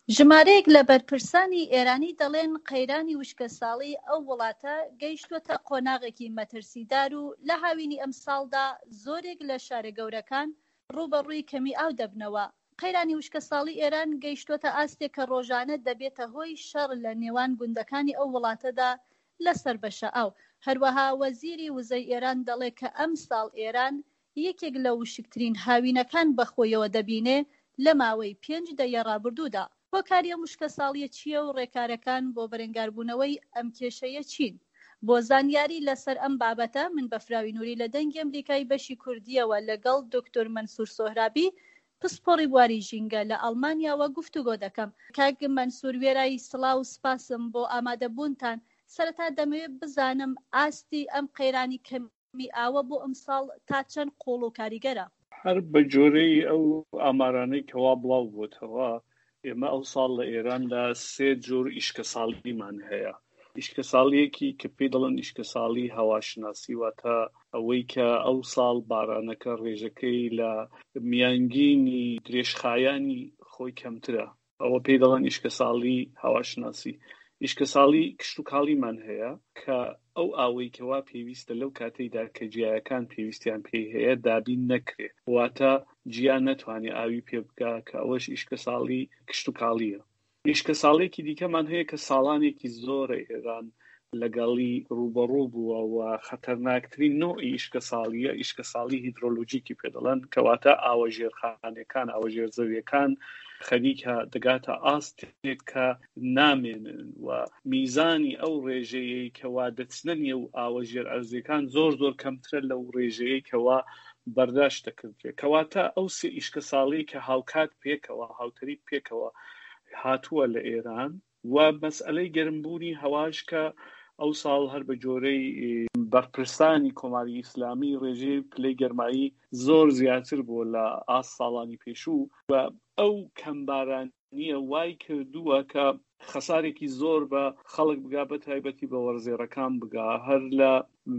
ژمارەیەک لە بەرپرسانی ئێرانی دەڵێن قەیرانی وشکە ساڵی ئەو وڵاتە گەیشتووەتە قۆناغێکی مەترسیدار و لە هاوینی ئەم ساڵدا زۆرێک لە شارە گەورەکان ڕوبەڕووی کەمی ئاو دەبنەوە. قەیرانی وشکە ساڵی ئێران گەیشتووەتە ئاستێک کە ڕۆژانە دەبێتە هۆی شەڕ لە نێوان گوندەکانی ئەو وڵاتەدا لەسەر بەشە ئاو. هەروەها وەزیری وزەی ئێران دەڵێت کە ئەم ساڵ ئێران یەکێک لە وشکترین هاوینەکان بەخۆیەوە دەبینێ لە ماوەی 5 دەیە ڕابردوودا. هۆکاریە وشکە ساڵیە چییە و ڕێکارەکان بۆ بەرەنگاربوونەوەی ئەم کێشەیە چین؟ بۆ زانیاری لەسەر ئەم بابەتە من بەفراوی نووری لە دەنگی ئەمریکای بەشی کوردیەوە لەگەڵ دکتۆر مەنسوور سۆهرابی پسپۆڕی بواری ژینگە لە ئەڵمانیاوە گفتوگۆ دەکەم. کاک مەنسوور وێرای سڵاو و سپاسم بۆ ئامادەبوونتان. سەرەتا دەمەوێت بزانم ئاستی ئەم قەیرانی کەمی ئاوە بۆ ئەم ساڵ تا چەند قۆڵ و کاریگەرە؟ هەر بە جۆرەی ئەو ئامارانەی کەوا بڵاو بووتەوە ئێمە ئەو ساڵ لە ئێراندا 3 جۆر ئیشکە ساڵیمان هەیە. ئیشکە ساڵیەکی کە پێی دەڵێن ئیشکە ساڵی هەواشناسی، واتە ئەوەی کە ئەو ساڵ بارانەکە ڕێژەکەی لە میانگینی درێژخایانی خۆی کەمترە، ئەوە پێی دەڵێن ئیشکە ساڵی هەواشناسی. ئیشکە ساڵی کشت و کاڵیمان هەیە کە ئەو ئاوەی کەوا پێویستە لەو کاتەیدا کە جیایەکان پێویستیان پێی هەیە دابین نەکرێ، واتە جیان نەتوانێت ئاوی پێ بکا، کە ئەوەش ئیشکە ساڵی کشت و کاڵیە. ئیشکە ساڵێکی دیکەمان هەیە کە ساڵانێکی زۆرە ئێران لەگەڵی ڕوبەڕوو بووە و خەتەرناکترین نوعی ئیشکە ساڵیە ئیشکە ساڵی هیدرۆلۆجیکی پێ دەڵێن، کەواتە ئاوەژێرخانەکان ئاوەژێرزەویەکان خەریکە دەگاتە ئاستێک کە نامێنن و میزانی ئەو ڕێژەیەی کەوا دەچنە نێو ئاوەژێر ئەرزەکان زۆر کەمترە لەو ڕێژەیەی کەوا بەرداشت دەکردرێت. کەواتە ئەو سێ ئیشکە ساڵی کە هاوکات پێکەوە هاوتەریت پێکەوە هاتووە لە ئێران و مەسئلەی گەرمبوونی هەواش کە ئەو ساڵ هەر بە جۆرەی بەرپرسانی کۆماری ئیسلامی ڕێژەی پلەی گەرمایی زۆر زیاتر بووە لە ئاست ساڵانی پێشوو و ئەو کەمبارانیە وای کردووە کە خەسارێکی زۆر بە خەڵک بگا، بە تایبەتی بە وەرزێڕەکان بگا. هەر لە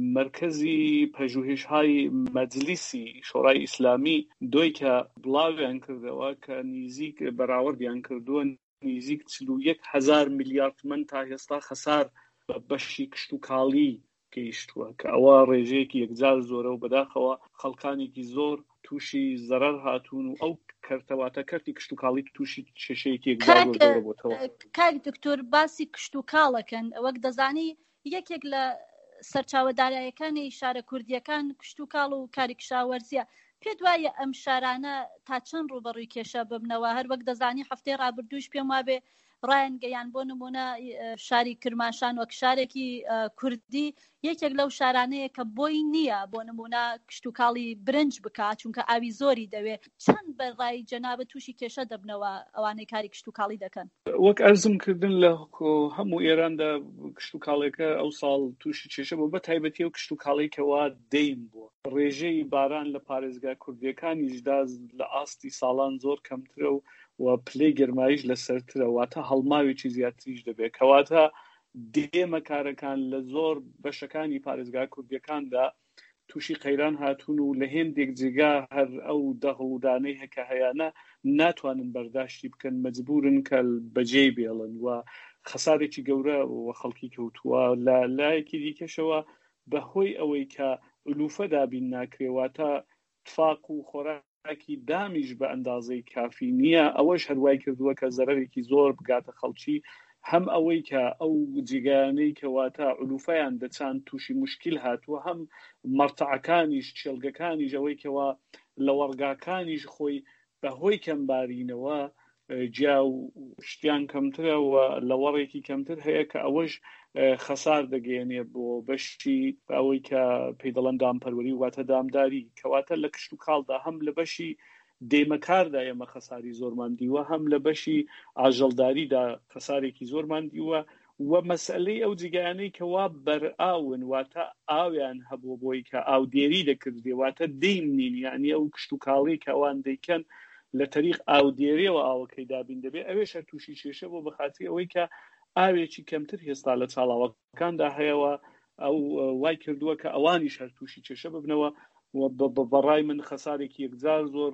مرکزی پژوهش‌های مەجلیسی شۆڕای ئیسلامی دوی کە بڵاویان کردەوە کە نزیک بەراوردیان کردووە نزیک 41,000 میلیارد من تا هێستا خەسار بەشی کشت و کاڵی گەیشتووە، کە ئەوە ڕێژەیەکی یەکجار زۆرە و بەداخەوە خەڵکانێکی زۆر تووشی زەرەر هاتوون و ئەو کەرتەواتە کەرتی کشت و کاڵی تووشی کێشەیەکی یەکجار زۆرە بۆتەوە. کاک دکتۆر باسی کشت و کاڵەکەن، وەک دەزانی یەکێک لە سەرچاوەدارایەکانی شارە کوردیەکان کشت و کاڵ و کاری کشاوەرزیە. پێت وایە ئەم شارانە تا چەند ڕوبەڕووی کێشە ببنەوە؟ هەر وەک دەزانی هەفتەی ڕابردووش پێم وابێ ڕایان گەیان بۆ نمونە شاری کرماشان وەک شارێکی کوردی یەکێک لەو شارانەیە کە بۆی نییە بۆ نمونە کشت و کاڵی برنج بکات چونکە ئاوی زۆری دەوێت. چەند بەڕای جەنابەت تووشی کێشە دەبنەوە ئەوانەی کاری کشت و کاڵی دەکەن؟ وەک ئەرزم کردن لە هەموو ئێراندا کشت و کاڵێکە ئەو ساڵ تووشی کێشە بوو، بە تایبەتی ئەو کشت و کاڵێکەوە دەیم بووە. ڕێژەی باران لە پارێزگا کوردیەکانیشدا لە ئاستی ساڵان زۆر کەمترە و پلەی گەرماییش لەسەرترە، واتە هەڵماوێکی زیاتریش دەبێت، کەواتە دێمە کارەکان لە زۆر بەشەکانی پارێزگا کوردیەکاندا تووشی قەیران هاتوون و لە هێندێک جێگا هەر ئەو دەهڵودانەی هەکە هەیەە ناتوانن بەرداشتی بکەن، مەجبورن کە بەجێ بێڵن و خەسارێکی گەورە و خەڵکی کەوتووە. لە لایەکی دیکەشەوە بەهۆی ئەوەی کە ئولوفە دابین ناکرێواتە تفاق و خۆراکی دامیش بە ئەندازەی کافی نییە، ئەوەش هەروای کردووە کە زەرەرێکی زۆر بگاتە خەڵکی، هەم ئەوەی کە ئەو جێگانەی کەواتە ئولوفەیان دەچان تووشی مشکل هاتووە، هەم مەرتەعەکانیش چێلگەکانیش ئەوەی کەوا لە وەرگاکانیش خۆی بەهۆی کەمبارینەوە جیا و شتیان کەمترە و لە وەڕێکی کەمتر هەیە کە ئەوەش خەسار دەگەێنێ بۆ بەشی ئەوەی کە پێی دەڵێن دامپەروەری واتە دامداری، کەواتە لە کشت و کاڵدا هەم لە بەشی دێمەکاردا ئێمە خەساری زۆرمان دیوە، هەم لە بەشی ئاژەڵداریدا خەسارێکی زۆرمان دیوە و مەسئلەی ئەو جێگانەی کەوا بەرئاون واتە ئاویان هەبوو بۆی کە ئاودێری دەکردێ، واتە دەیم نین، یعنی ئەو کشت و کاڵی کە ئەوان دەیکەن لە تەریق ئاودێریەوە ئاوەکەی دابین دەبێت، ئەوێش هەر تووشی کێشە بۆ بەخاتی ئەوەی کە ئاوێکی کەمتر هێستا لە چاڵاوەکاندا هەیەوە، ئەو وای کردووە کە ئەوانیش هەر تووشی کێشە ببنەوە و بەڕای من خەسارێکی یەکجار زۆر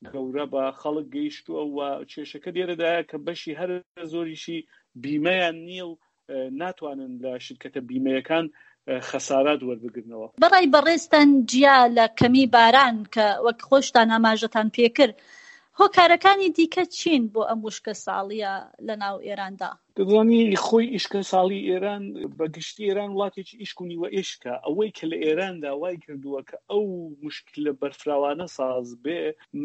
گەورە بە خەڵک گەیشتووە و کێشەکە لێرەدایە کە بەشی هەر زۆریشی بیمەیان نییە و ناتوانن لە شرکەتە بیمەیەکان خەسارات وەربگرنەوە. بەڕای بەڕێستان جیا لە کەمی باران کە وەک خۆشتان ئاماژەتان پێکرد، هۆکارەکانی دیکە چین بۆ ئەم وشکە ساڵیە لە ناو ئێراندا؟ دەزانی خۆی ئیشکە ساڵی ئێران بەگشتی ئێران وڵاتێکی ئیشک و نیوە ئێشکە. ئەوەی کە لە ئێراندا وای کردووە کە ئەو مشکلە بەرفراوانە ساز بێ،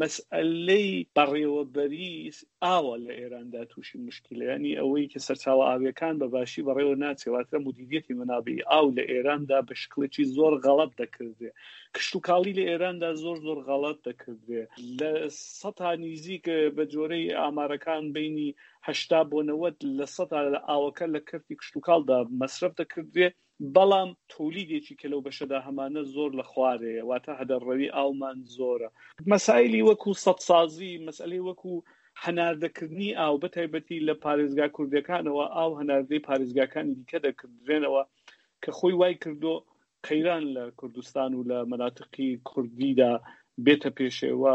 مەسئلەی بەڕێوەبەری ئاوە لە ئێراندا تووشی مشکلە، ینی ئەوەی کە سەرچاوە ئاویەکان بە باشی بەڕێوە ناچێواتە مدیریەتی منابعی ئاو لە ئێراندا بە شکلێکی زۆر غەڵەت دەکردێ. کشتوکاڵی لە ئێراندا زۆر غەڵەت دەکردێ. لە سەدا نزیک بە جۆرەی ئامارەکان بینی 80 بۆ 90 لە سەدا لە ئاوەکە لە کەرتی کشتوکاڵدا مەسرف دەکردێ، بەڵام تۆلیدێکی کە لەو بەشەدا هەمانە زۆر لە خوارەیە، واتە هەدەڕەوی ئاومان زۆرە. مەسائلی وەکو سەدسازی، مەسئلەی وەکو هەناردەکردنی ئاو بەتایبەتی لە پارێزگا کوردەکانەوە ئاو هەناردەی پارێزگاکانی دیکە دەکردرێنەوە کە خۆی وای کردو قەیران لە کوردستان و لە مەناتقی کوردیدا بێتە پێشێوە.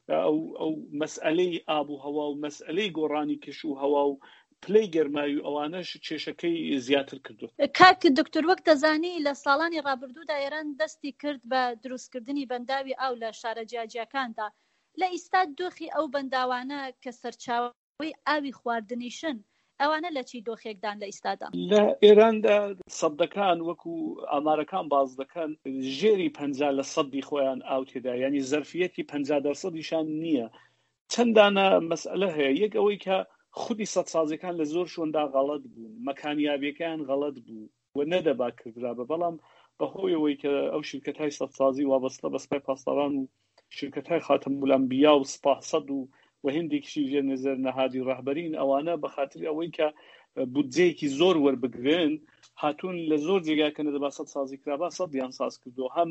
ئەو مەسئلەی ئاب و هەوا و مەسئلەی گۆڕانی کش و هەوا و پلەی گەرمایی و ئەوانەش کێشەکەی زیاتر کردو. کاک دکتۆر، وەک دەزانی لە ساڵانی ڕابردوودا ئێران دەستی کرد بە دروستکردنی بەنداوی ئاو لە شارە جیاجیەکاندا. لە ئیستا دۆخی ئەو بەنداوانە کە سەرچاوەی ئاوی خواردنیشن، ئەوانە لە چی دۆخێکدان لە ئیستادا؟ لە ئێراندا سەدەکان وەکو ئامارەکان باز دەکەن ژێری 50% خۆیان ئاو تێدا، ینی زەرفیەتی 50%شان نییە. چەندانە مەسئلە هەیە. یەک ئەوەی کە خودی سەدسازەکان لە زۆر شوێندا غەڵەت بوون، مەکانیابیەکان غەڵەت بوو و نەدەبا کردرا بە، بەڵام بەهۆی ئەوەی کە ئەو شرکەت‌های سەدسازی وابەستە بە سپای پاسداران و شرکەت‌های خاتمولانبیا و سپاسەد و هندێکیشی ژێر نەزەر نەهادی ڕەهبەرین، ئەوانە بە خاتر ئەوەی کە بودجەیەکی زۆر وەربگرن هاتوون لە زۆر جێگا کە نەدەبا سەدسازی کرابا سەدیان ساز کردو، هەم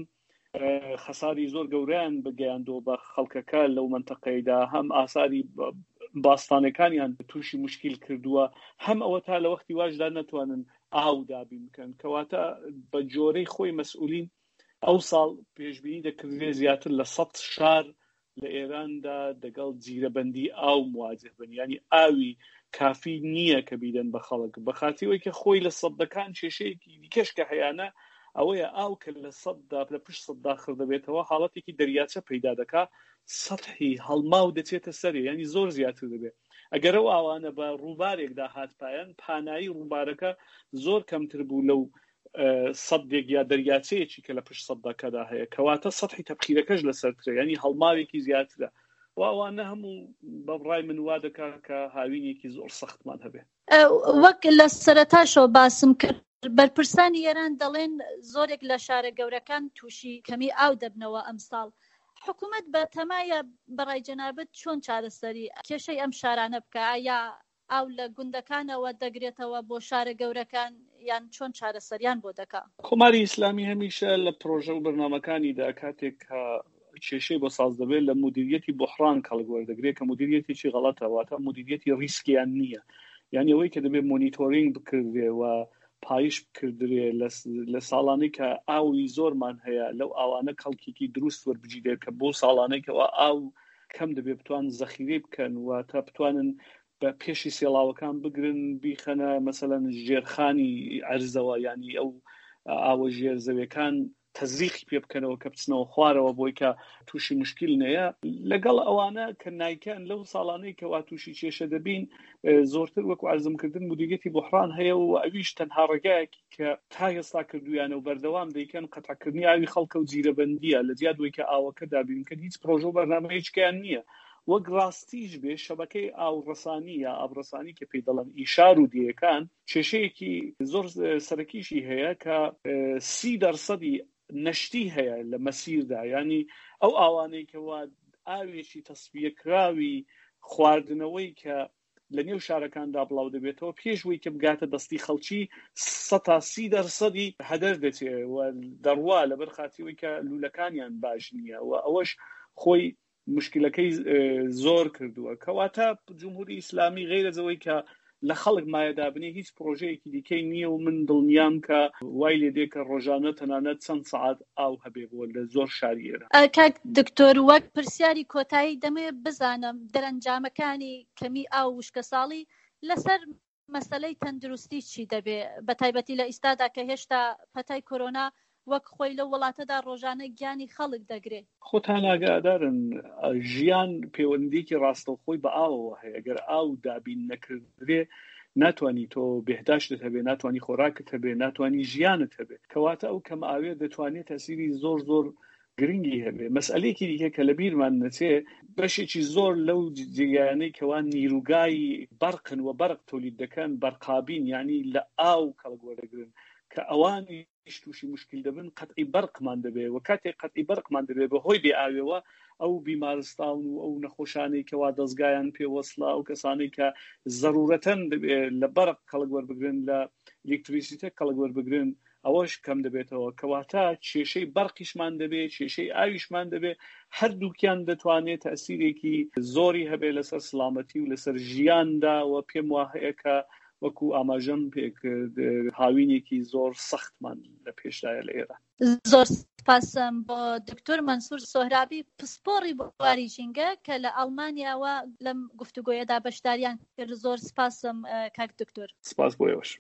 خەساری زۆر گەورەیان بگەیاندۆ بە خەڵکەکە لەو منتەقەیدا، هەم ئاساری باستانەکانیان تووشی مشکل کردووە، هەم ئەوە تا لە وەختی واشدا نەتوانن ئاو دابین بکەن. کەواتە بە جۆرەی خۆی مەسئولین ئەو ساڵ پێشبینی دەکردێ زیاتر لە 100 شار لە ئێراندا دەگەڵ جیرەبەندی ئاو مواجه بن، ینی ئاوی کافی نییە کە بیدەن بە خەڵک، بە خاتیەوەی کە خۆی لە سەدەکان کێشەیەکی دیکەش کە هەیەە ئەوەیە ئاو کە لە سەددا لە پشت سەددا خردەبێتەوە حاڵەتێکی دەریاچە پەیدا دەکا، سەطحی هەڵما و دەچێتە سەرێ، ینی زۆر زیاتر دەبێت. ئەگەر ئەو ئاوانە بە ڕووبارێکدا هاتپایان، پانایی ڕووبارەکە زۆر کەمتر بوو لەو سەدێک یا دەریاچەیەکی کە لە پشت سەدەکەدا هەیە، کەواتە سەطحی تەبخیرەکەش لەسەرترە، ینی هەڵماوێکی زیاترە. و ئەوانە هەموو بەڕای من وا دەکا کە هاوینێکی زۆر سەختمان هەبێ. وەک لە سەرەتاشەوە باسم کرد، بەرپرسانی ئێران دەڵێن زۆرێک لە شارە گەورەکان تووشی کەمی ئاو دەبنەوە ئەم ساڵ. حکوومەت بە تەمایە بەڕای جەنابەت چۆن چارەسەری کێشەی ئەم شارانە بکە؟ یا ئاو لە گوندەکانەوە دەگرێتەوە بۆ شارە گەورەکان، یان چۆن چارەسەریان بۆ دەکا؟ کۆماری ئیسلامی هەمیشە لە پرۆژە و بەرنامەکانیدا کاتێک کە کێشەی بۆ ساز دەبێت لە مدیریەتی بۆحران کەڵک وەردەگرێت کە مدیریەتێکی غەڵەتە، واتە مدیریەتی ریسکیان نییە، یعنی ئەوەی کە دەبێت مۆنیتۆرینگ بکردێ و پایش بکردرێ لە ساڵانەی کە ئاوی زۆرمان هەیە لەو ئاوانە کەڵکێکی دروست وەربگیرێت کە بۆ ساڵانەی کەەوە ئاو کەم دەبێت بتوان زەخیرەی بکەن و تا بتوانن بە پێشی سێڵاوەکان بگرن بیخەنە مەسەلەن ژێرخانی عەرزەوە، ینی ئەو ئاوە ژێرزەویەکان تەزریقی پێ بکەنەوە کە بچنەوە خوارەوە بۆی کە تووشی مشکل نەیە. لەگەڵ ئەوانە کە نایکەن لەو ساڵانەی کەوا تووشی کێشە دەبین زۆرتر وەکو عەرزمکردن مدیریەتی بۆحران هەیە و ئەویش تەنها ڕێگایەکی کە تا هێستا کردویانە و بەردەوام دەیکەن قەتعکردنی ئاوی خەڵکە و جیرەبەندیە لە جیادوەی کە ئاوەکە دابینکە هیچ پرۆژە و بەرنامەیەکیان نییە. وەک ڕاستیش بێ شەبەکەی ئاوڕەسانی یا ئابڕەسانی کە پێی دەڵێن ئیشار و دیەکان کێشەیەکی زۆر سەرەکیشی هەیە کە 30% نەشتی هەیە لە مەسیردا، ینی ئەو ئاوانەی کەوا ئاوێکی تەسویەکراوی خواردنەوەی کە لە نێو شارەکاندا بڵاو دەبێتەوە پێشوەی کە بگاتە دەستی خەڵکی 130% هەدەر دەچێت و دەڕوا لەبەر خاتیەوەی کە لولەکانیان باش نییە و ئەوەش خۆی مشکلەکەی زۆر کردووە. کەواتە جمهوری ئیسلامی غەیرەزەوەی کە لە خەڵک مایەدابنێ هیچ پرۆژەیەکی دیکەی نییە و من دڵنیام کە وای لێ دێ کە ڕۆژانە تەنانەت چەند سەعات ئاو هەبێ بۆ لە زۆر شاری ئێران. کاک دکتۆر وەک پرسیاری کۆتایی دەمێ بزانم دەرەنجامەکانی کەمی ئاو وشکە ساڵی لەسەر مەسەلەی تەندروستی چی دەبێ بە تایبەتی لە ئیستادا کە هێشتا پەتای کۆرۆنا وەک خۆی لە وڵاتەدا ڕۆژانە گیانی خەڵک دەگرێت. خۆتان ئاگادارن ژیان پەیوەندیکی ڕاستەوخۆی بە ئاوەوە هەیە. ئەگەر ئاو دابین نەکردرێ ناتوانانی تۆ بێهداشتت هەبێ، ناتوانانی خۆراکت هەبێ، ناتوانانی ژیانت هەبێ. کەواتە ئەو کەمە ئاوێ دەتوانێت تەسیری زۆر زۆر گرنگی هەبێ. مەسئلەیەکی دیکە کە لە بیرمان نەچێ بەشێکی زۆر لەو جێگایانەی کەوان نیروگای بەرقن و بەرق تۆلید دەکەن بەرقابین، یعنی لە ئاو کەڵک وەرەگرن کە ئەوانی تووشی مشکل دەبن قەتعی بەرقمان دەبێ و کاتێک قەتعی بەرقمان دەبێ بەهۆی بێ ئاوێەوە ئەو بیمارستان و ئەو نەخۆشانەی کەوا دەستگایان پێوەسڵا ئەو کەسانەی کە ضرورەتەن دەبێ لە بەرق کەڵک وەربگرن لە ئێلێکتریسیتە کەڵک وەربگرن ئەوەش کەم دەبێتەوە. کەواتە کێشەی بەرقیشمان دەبێ، کێشەی ئاویشمان دەبێ، هەردووکیان دەتوانێت تەسیرێکی زۆری هەبێ لەسەر سڵامەتی و لەسەر ژیاندا و پێم وایە کە وەکو ئاماژەم پێکرد هاوینێکی زۆر سەختمان لە پێشدایە لە ئێران. زۆر سپاسم بۆ دکتۆر مەنسوور سۆهرابی پسپۆڕی بواری ژینگە کە لە ئەڵمانیاوە لەم گفتوگۆیەدا بەشداریان کرد. زۆر سپاسم کاک دکتۆر. سپاس بۆ ئێوەش.